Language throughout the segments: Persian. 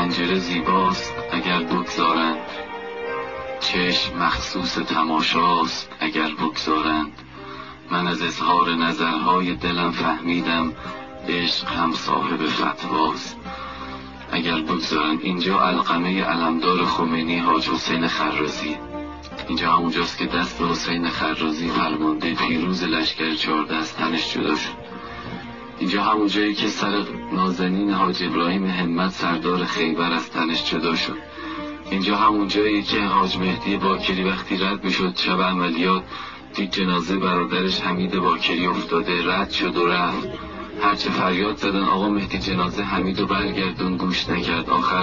پنجره زیباست اگر بگذارند، چشم مخصوص تماشاست اگر بگذارند. من از اظهار نظرهای دلم فهمیدم عشق هم صاحب فتواست اگر بگذارند. اینجا علقمه علمدار خمینی حاج حسین خرازی، اینجا همونجاست که دست حسین خرازی فرمانده پیروز لشکر 14 از تنش جدا شد. اینجا همون جایی که سر نازنین حاج ابراهیم همت سردار خیبر از تنش جدا شد. اینجا همون جایی که حاج مهدی باکری وقتی رد میشد شب عملیات دید جنازه برادرش حمید باکری افتاده، رد شد و رفت. هرچه فریاد زدن آقا مهدی جنازه حمیدو برگردون، گوش نکرد. آخر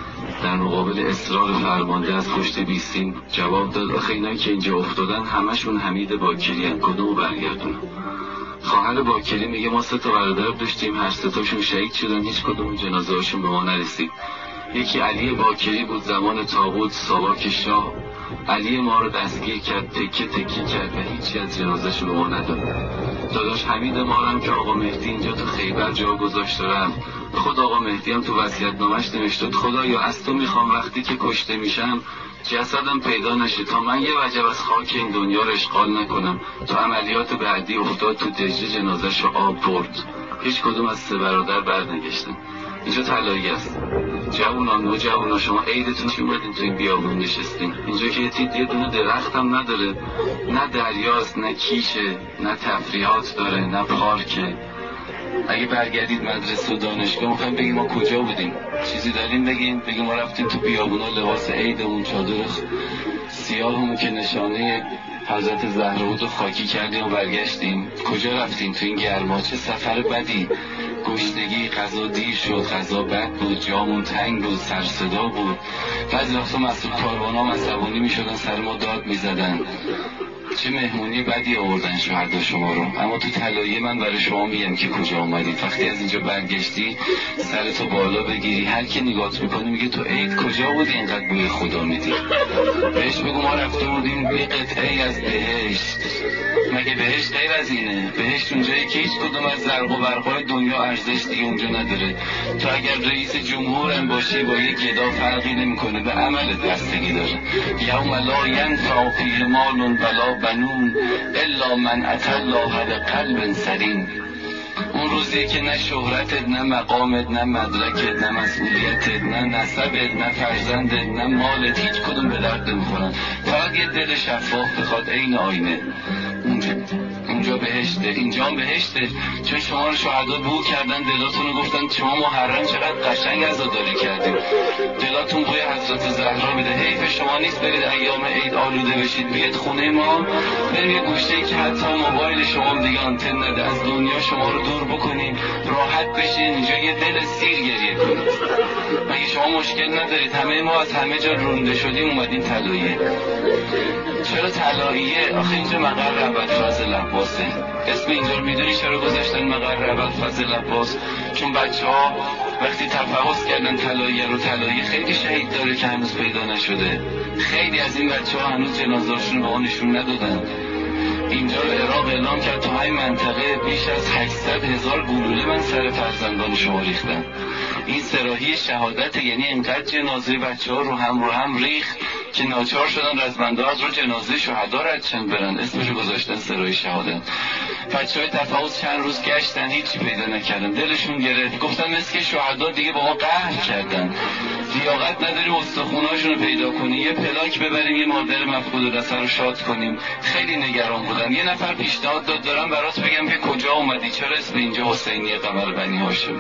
در مقابل اصرار فرمانده از پشت بیستین جواب داد آخه اینایی که اینجا افتادن همشون حمید باکری هن، کدومو برگردونم؟ خواهر باکری میگه ما 3 برادر داشتیم، هر 3 تاشون شهید شدن، هیچ کدوم جنازه هاشون به ما نرسید. یکی علی باکری بود زمان طاغوت ساواک شاه، علی ما رو دستگیر کرد، تکه تکه کرد و هیچی از جنازه‌شو به ما نداد. داداش حمید ما هم که آقا مهدی اینجا تو خیبر جا گذاشت رفت، خود آقا مهدی هم تو وصیت‌نامه‌اش نوشته خدایا از تو میخوام وقتی که کشته میشم جسدم پیدا نشه تا من یه وجب از خاک این دنیا رو اشغال نکنم. تو عملیات بعدی افتاد تو دجله، جنازه‌شو آب برد، هیچ کدوم از 3 برادر برنگشتن. اینجا طلایی است. جوونان و جوونا شما عیدتون چی اومدین تو این بیابون نشستین؟ اینجا که یه دونه درخت هم نداره، نه دریاست، نه کیشه، نه تفریحات داره، نه پارکه. اگه برگردید مدرسه و دانشگاه میخوایم بگیم ما کجا بودیم؟ چیزی داریم بگیم ما رفتیم تو بیابونا لباس عیدمون چادر سیاهمون که نشانه حضرت زهرا بود و خاکی کردیم و برگشتیم. کجا رفتیم تو این گرما؟ چه سفر بدی، گشنگی، غذا دیر شد، غذا بد بود، جامون تنگ بود، سر صدا بود. بعضی وقتا مسئول کاروان‌ها عصبانی میشدن، سر ما داد میزدن. چه مهمونی بدی آوردن شهدا شما رو. اما تو طلایه من برای شما میگم که کجا اومدید. وقتی از اینجا برگشتی سرتو بالا بگیری، هر کی نگات میکنه میگه تو عید کجا بودی اینقدر بوی خدا میدی؟ بهش بگو ما رفته بودیم یه قطعه از بهشت. مگه بهشت غیر از اینه؟ بهشت اونجایی که هیچ کدوم از زرق و برقای دنیا ارزش دیگه اونجا نداره. تو اگر رئیس جمهورم باشی با یه گدا فرقی نمیکنه، به عملت بستگی داره. یوم لا ینفع فیه مال ولا بنون الا من اتى الله بقلب سلیم. اون روزی که نه شهرتت، نه مقامت، نه مدرکت، نه مسئولیتت، نه نسبت، نه فرزندت، نه مالت، هیچ کدوم به درد نمیخورن. فقط یه دل شفاف بخواد عین آینه. اونجا بهشته، اینجا هم بهشته. چون شما رو شهدا بو کردن، دلاتون رو گفتن شما محرم چقدر قشنگ عزاداری کردیم، دلاتون بوی حضرت زهرا میده. حیف شما نیست برید ایام عید آلوده بشید بیاد خونه ما، بریم یه گوشه‌ای که حتی موبایل شما هم دیگه آنتن نده، از دنیا شما رو دور بکنیم، راحت بشین اینجا یه دل سیر گریه کنید. مگه شما مشکل ندارید؟ همه ما از همه جا رونده شدیم اومدیم طلایه. چرا طلاییه؟ آخه اینجا مقر ابوالفضل عباسه. اسم اینجا رو میدونی چرا گذاشتن مقر ابوالفضل عباس؟ چون بچه‌ها وقتی تفحص کردن طلاییه رو، طلاییه خیلی شهید داره که هنوز پیدا نشده. خیلی از این بچه‌ها هنوز جنازه‌شون به ما نشون ندادن. اینجا رو عراق اعلام کرد تو های منطقه بیش از 800,000 گلوله من سر فرزندان شما ریختن. این سراحی شهادت، یعنی اینقدر جنازه بچه‌ها رو هم ریخت که ناچار شدن رزمنده از رو جنازه شهدا ردشن برن، اسمشو گذاشتن سراحی شهادت. بچه‌های تفاوض چند روز گشتن هیچی پیدا نکردن، دلشون گرفت، گفتن مثل که شهدا دیگه با ما قهر کردن، لیاقت نداریم استخوناشون رو پیدا کنیم، یه پلاک ببریم یه مادر مفقود البصر رو شاد کنیم. خیلی نگران بودن. یه نفر پیشنهاد داد دارم برات بگم که کجا اومدی، چرا اسم اینجا حسینیه قمر بنی هاشم.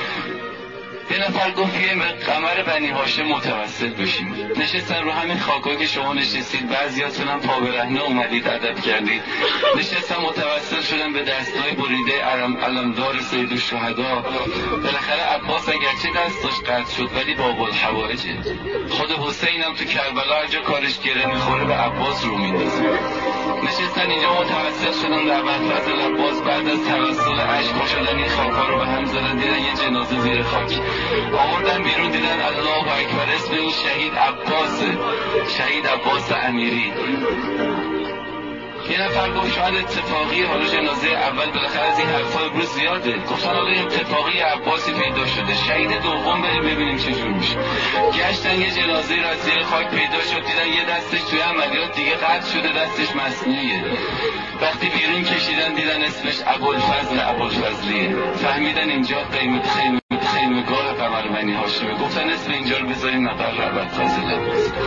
یه نفر گفت یه قمر بنی هاشم متوسل بشیم. نشستن رو همین خاکا که شما نشستید، بعضیاتون هم پا برهنه اومدید ادب کردید، نشستن متوسل شدن به دستای بریده علمدار سید الشهدا. بالاخره عباس اگرچه دستش قطع شد ولی باب الحوائجه. خود حسین هم تو کربلا هر جا کارش گره میخوره به عباس رو میندازه. نشستن اینجا متوسل شدن به ابوالفضل عباس، بعد از توسل اشک شدن این خاکا رو به هم زدن، دیدن یه جنازه زیر خاک آوردن بیرون، دیدن الله اکبر اسم این شهید عباسه، شهید عباس امیری. یه نفر گفت شاید اتفاقی، حالا جنازه اول بالاخره از این حرفا امروز زیاده. گفتن حالا اتفاقی عباسی پیدا شده، شهید دوم بریم ببینیم چه جور میشه. گشتن یه جنازه را از زیر خاک پیدا شد، دیدن یه دستش توی عملیات دیگه قطع شده، دستش مصنوعیه. وقتی بیرون کشیدن دیدن اسمش ابوالفضلیه. فهمیدن اینجا قیمت خیمه‌گاه قمرمنی هاشمه. گفتن اسم اینجا رو بذاریم مقر ربط فاضله.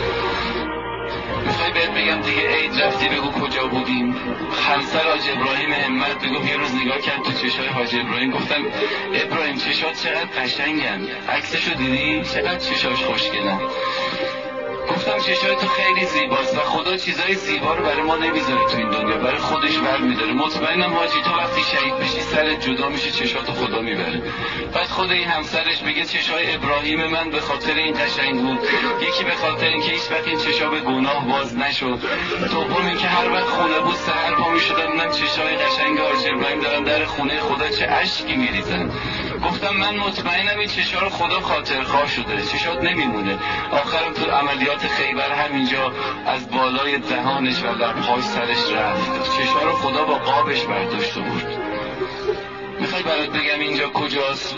میخوای بهت بگم دیگه عید رفتی بگو کجا بودیم؟ همسر حاج ابراهیم همت بگو یه روز نگاه کرد تو چشای حاج ابراهیم. گفتم ابراهیم چشات چقدر قشنگن، عکسشو دیدی؟ چقدر چشاش خوشگلن. گفتم چشای تو خیلی زیباست و خدا چیزای زیبا رو برای ما نمیذاره تو این دنیا، برای خودش برمیداره. مطمئنم حاجی تو وقتی شهید بشی سرت جدا میشه، چشاتو خدا میبره. بعد خود این همسرش بگه چشای ابراهیم من به خاطر این قشنگ بود، یکی به خاطر اینکه هیچ وقت این چشا به گناه باز نشد، دوم اینکه هر وقت خونه بود سحر پا میشدم من چشای قشنگ حاج ابراهیم دارم در خونه خدا چه اشکی میریزن. گفتم من مطمئنم این چشا رو خدا خاطرخواه شده، چشات نمیمونه. آخرم تو عملیات خیبر همینجا از بالای دهانش و لب‌هاش سرش رفت، چشا رو خدا با قابش برداشته بود. میخوای برات بگم اینجا کجاست؟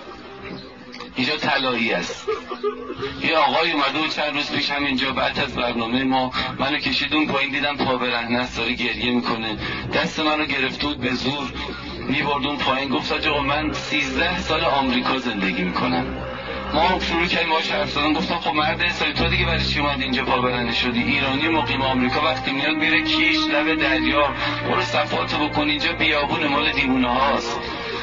اینجا طلایی است. یه آقای اومده و چند روز پیش همینجا بعد از برنامه ما منو کشید اون پایین، دیدم پا برهنه است داره گریه میکنه، دست منو گرفت بود به زور میبرد اون پایین. گفت آقا من 13 سال آمریکا زندگی میکنم. ما شروع کردیم باهاش حرف زدن. گفتم خب مرد اسرائیل تو دیگه برای چی اومد اینجا پا برهنه شدی؟ ایرانی مقیم آمریکا وقتی میاد میره کیش لب دریا، برو صفاتو بکن، اینجا بیابون مال دیوونه هاست.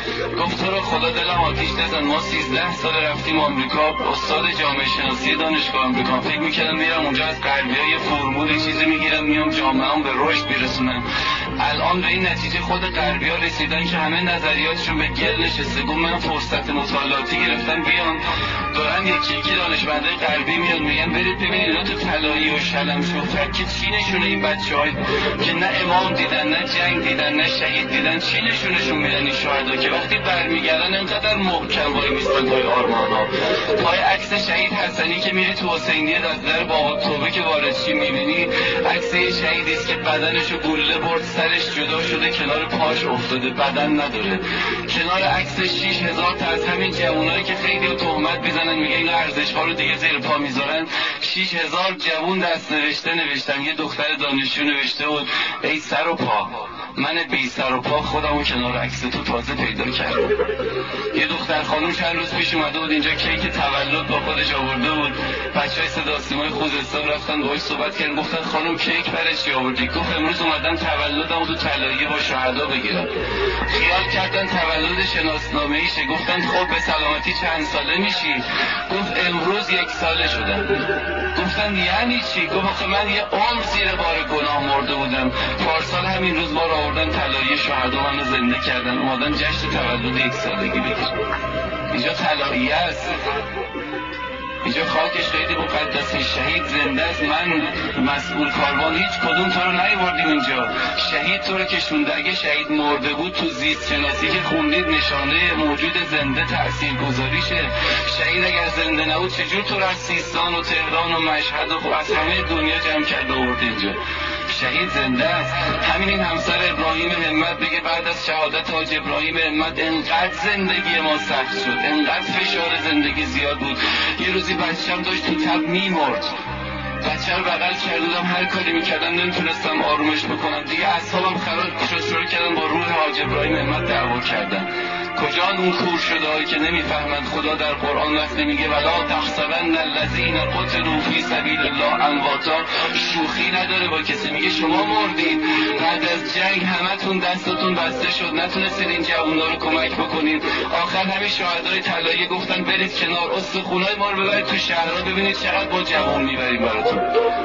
گفت تو رو خدا دلم آتیش نزن، ما 13 سال رفتیم آمریکا، استاد جامعه شناسی دانشگاه آمریکا، فکر میکردم میرم اونجا از غربی‌ها یه فرمول چیزی میگیرم میام جامعه‌ام به رشد میرسونم. الان به این نتیجه خود غربی‌ها رسیدن که همه نظریاتشون به گل نشسته. گفت من فرصت مطالعاتی گرفتم بیام، دارن یکی دانشمندای غربی میاد میگن برید ببینید اینا تو طلایی و شلمشوفک که چی نشونه این بچه‌ها که نه امام دیدن نه جنگ دیدن نه شهید دیدن، چی نشونشون میدن این شهدا که وقتی برمیگردن انقدر محکم وای میستن پای آرمانا، پای عکس شهید حسنی که میری تو حسینیه در باب توبه که وارد شی میبینی عکس شهیدی است که بدنشو گلوله برد، سرش جدا شده کنار پاش افتاده، بدن نداره. کنار عکس 6000 تا از همین جوانایی که خیلی تهمت میزنن میگن این ارزش‌ها رو دیگه زیر پا میذارن، 6000 جوان دست نوشته نوشتن. یه دختر دانشجو نوشته بود ای سر و پا، من بی سر و پا خودمو کنار عکس تو تازه پیدا کردم. یه دختر خانم چند روز پیش اومده بود اینجا کیک تولد با خودش آورده بود، بچهای صدا سیمای خوزستان رفتن باهاش صحبت کردن، گفتن خانم کیک برای چی آوردی؟ گفت امروز اومدم تولدمو تو طلایی با شهدا بگیرم. خیال کردن تولد شناسنامه‌ایشه، گفتن خب به سلامتی چند ساله میشی؟ گفت امروز 1 ساله شدم. گفتن یعنی چی؟ گفت آخه من یه عمر زیر بار گناه مرده بودم، پارسال همین روز ما رو آوردن طلایی شهدا منو زنده کردن، اومدن جشن تولد 1 سالگی بگیرن. اینجا طلایی است، اینجا خاکش خیلی مقدسه، شهید زنده است. من مسئول کاروان هیچ کدوم تو رو نیاوردیم اینجا، شهید تو رو کشونده. اگه شهید مرده بود تو زیست شناسی که خوندید نشانه موجود زنده تاثیرگذاریشه. شهید اگر زنده نبود چجور تو رو از سیستان و تهران و مشهد و از همه دنیا جمع کرده آورد اینجا؟ شهید زنده است. همین این همسر ابراهیم همت بگه بعد از شهادت حاج ابراهیم همت انقدر زندگی ما سخت شد، انقدر فشار زندگی زیاد بود، یه روزی بچه‌م داشت تو تب میمرد، بچه رو بغل کردم، هر کاری میکردم نمیتونستم آرومش بکنم، دیگه اعصابم خراب شد، شروع کردم با روح حاج ابراهیم همت دعوا کردم. کجا اون کور شده که نمیفهمند خدا در قرآن وقتی میگه ولا تحسبن الذین قتلوا فی سبیل الله امواتا، شوخی نداره با کسی، میگه شما مردید بعد از جنگ همتون دستتون بسته شد نتونستید این جوونا رو کمک بکنید. آخر همین شهدای طلایی گفتن برید کنار استخونای ما رو ببرید تو شهرها ببینید چقدر با جوون میبریم براتون.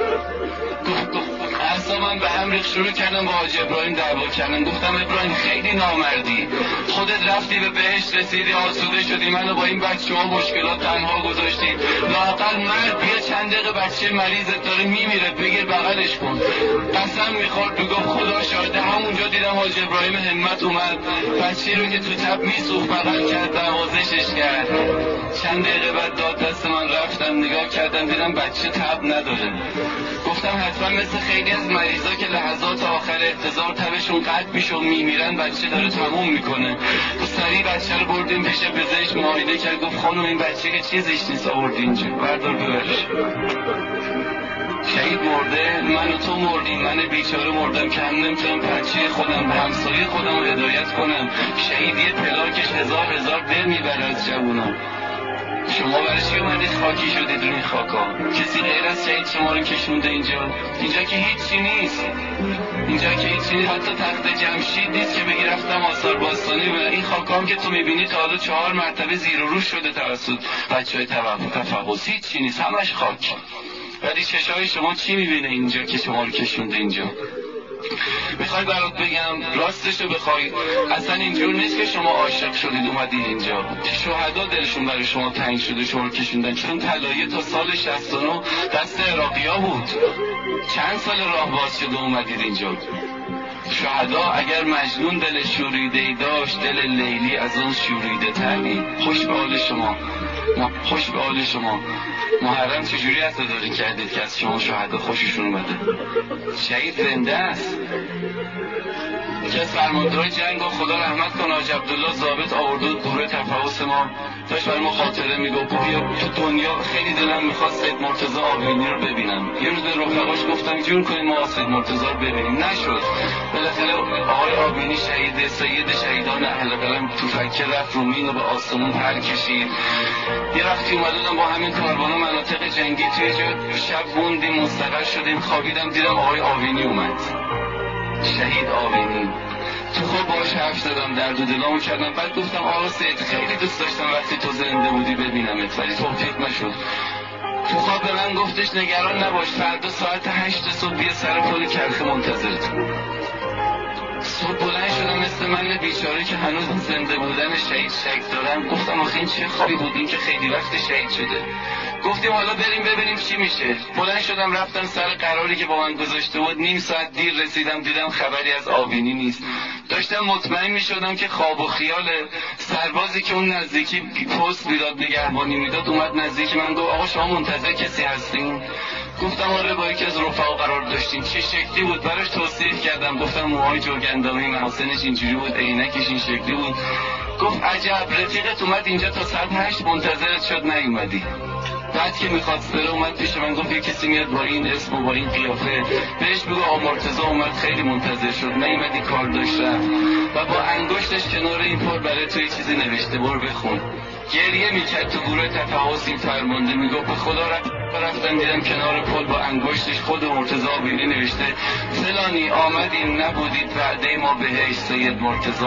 اعصابم به هم ریخت، شروع کردم با حاج ابراهیم دعوا کردن. گفتم ابراهیم خیلی نامردی، خودت رفتی به بهشت رسیدی آسوده شدی، منو با این بچه‌ها مشکلات تنها گذاشتی، لااقل مرد بیا چند دقیقه بچه مریضت داره میمیره بگیر بغلش کن. قسم میخورد میگفت خدا شاهده همونجا دیدم حاج ابراهیم همت اومد بچه رو که تو تب میسوخت بغل کرد نوازشش کرد. چند دقیقه بعد داد دست من، رفتم نگاه کردم دیدم بچه تب نداره. گفتم حتما مثل خیلی از مریض مریضا که لحظات آخر احتضار تبشون قطع میشه و میمیرن، بچه داره تموم میکنه. سریع بچه رو بردیم پیش پزشک، معاینه کرد، گفت خانم این بچه که چیزیش نیست، آورد اینجا، بردار ببرش. شهید مرده، من و تو مردیم، من بیچاره مردم که هم نمیتونم بچه خودم به همسایه خودم رو هدایت کنم. شهید یه پلاکش هزار دل میبره از جوونا. شما برای چی اومدید خاکی شدید روی این خاکا؟ کسی غیر از شهید شما رو کشونده اینجا که هیچی نیست. اینجا که هیچی نیست، حتی تخت جمشید نیست که بگی رفتم آثار باستانی و این خاکا هم که تو میبینی تا حالا 4 مرتبه زیر و رو شده توسط بچهای تفحص. هیچی نیست، همش خاک. ولی چشای شما چی میبینه اینجا که شما رو کشونده اینجا؟ میخوای برات بگم راستشو بخوای، اصلا اینجور نیست که شما عاشق شدید اومدید اینجا. شهدا دلشون برای شما تنگ شده شما رو کشوندن، چون طلایه تا سال 69 دست عراقیا بود. چند سال راه باز شده اومدید اینجا. شهدا اگر مجنون دل شوریده‌ای داشت، دل لیلی از اون شوریده تری. خوش به حال شما، خوش به حال شما. محرم چجوری عزاداری کردید که از شما شهدا خوششون اومده؟ شهید زنده است. که از فرمانده‌های جنگ و خدا رحمت کنه حاج عبدالله ضابط آورده گروه تفحص ما، داشت برای ما خاطره میگفت بیا تو دنیا خیلی دلم میخواد سید مرتضی آوینی رو ببینم. یه روز به رفقاش گفتم جور کنیم ما سید مرتضی رو ببینیم، نشد. بالاخره آقای آوینی شهید، سید شهیدان اهل قلم، توفکر رفت رومین رو به آسمون پر کشید. یه وقتی اومدم با همین کاروانا مناطق جنگی توی جا شب موندیم، مستقر شدیم، خوابیدم دیدم آقای آوینی اومد. شهید آوینی تو خواب باهاش حرف زدم، درد و دلامو کردم. بعد گفتم آقا سید خیلی دوست داشتم وقتی تو زنده بودی ببینمت، ولی توفیق نشد. تو خواب به من گفتش نگران نباش، فردا ساعت 8 صبح بیا سر پل کرخه منتظرت. صبح بلند شدم مثل من بیچاره که هنوز زنده بودن شهید شک دارم. گفتم آخه این چه خوابی بود این که خیلی وقت شهید شده. گفتیم حالا بریم ببینیم چی میشه. بلند شدم رفتم سر قراری که با من گذاشته بود. نیم ساعت دیر رسیدم، دیدم خبری از آوینی نیست. داشتم مطمئن میشدم که خواب و خیال. سربازی که اون نزدیکی پست میداد نگهبانی میداد اومد نزدیک من، گفت آقا شما منتظر کسی هستین؟ گفتم آره با یکی از رفقا قرار داشتیم. چه شکلی بود براش توصیف کردم، گفتم موهای جوگندمی، محاسنش اینجوری بود، عینکش این شکلی بود. گفت عجب رفیقت اومد اینجا تا ساعت 8 منتظرت شد نیومدی. بعد که میخواست بره اومد پیش من گفت یه کسی میاد با این اسم و با این قیافه، بهش بگو آقا مرتضی اومد خیلی منتظر شد نیومدی کار داشت رفت. و با انگشتش کنار این پل برای تو یه چیزی نوشته، برو بخون. گریه میکرد تو گروه تفحص این فرمانده، میگفت به خدا رفتم دیدم کنار پل با انگشتش خود مرتضی آوینی نوشته فلانی آمدیم نبودید وعده ما بهش سید مرتضی